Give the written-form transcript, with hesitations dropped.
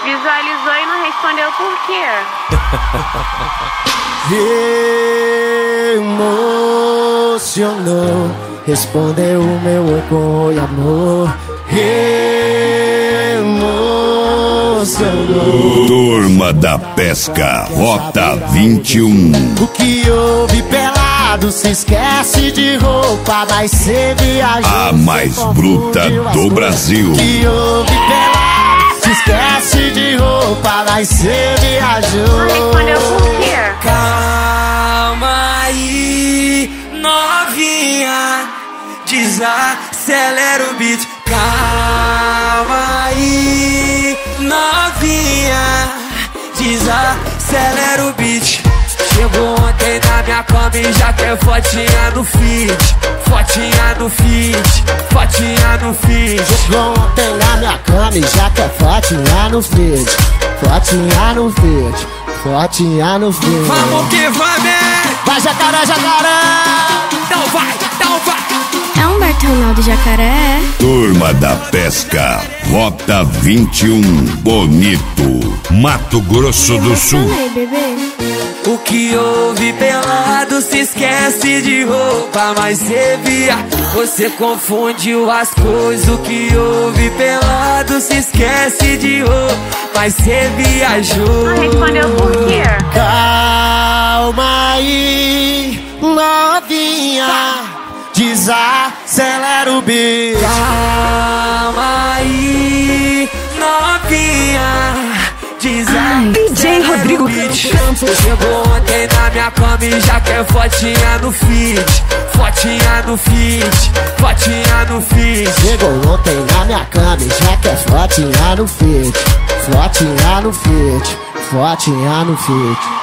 Visualizou e não respondeu por quê? Emocionou, respondeu o meu oi com oi, amor. Emocionou. Turma da Pesca, Rota 21. O que houve pelado, se esquece de roupa, mas cê viajou. A mais bruta do Brasil. O que houve pelado, se esquece de roupa, mas cê viajou. Não respondeu por quê? Calma aí, novinha, desacelera o beat. Calma aí, novinha, desacelera o beat. Chegou ontem na minha cama e já quer fotinha no feed. Fotinha no feed, fotinha no feed. Chegou ontem na minha cama e já quer fotinha no feed. Fotinha no feed, fotinha no feed. Vamos que vamos! Vai jacaré, jacaré! Então vai, então vai! É um Bartonal do Jacaré? Turma da Pesca, Rota 21. Bonito, Mato Grosso do Sul. Falei, bebê. O que houve pelado, se esquece de roupa, mas cê via. Você confundiu as coisas. O que houve pelado, se esquece de roupa, mas cê viajou. Não respondeu por quê? Calma aí, novinha, desacelera o beat. Calma aí, novinha, DJ Rodrigo Campos. Chegou ontem na minha cama e já quer fotinha no feed. Fotinha no feed, fotinha no feed. Chegou ontem na minha cama e já quer fotinha no feed. Fotinha no feed, fotinha no feed.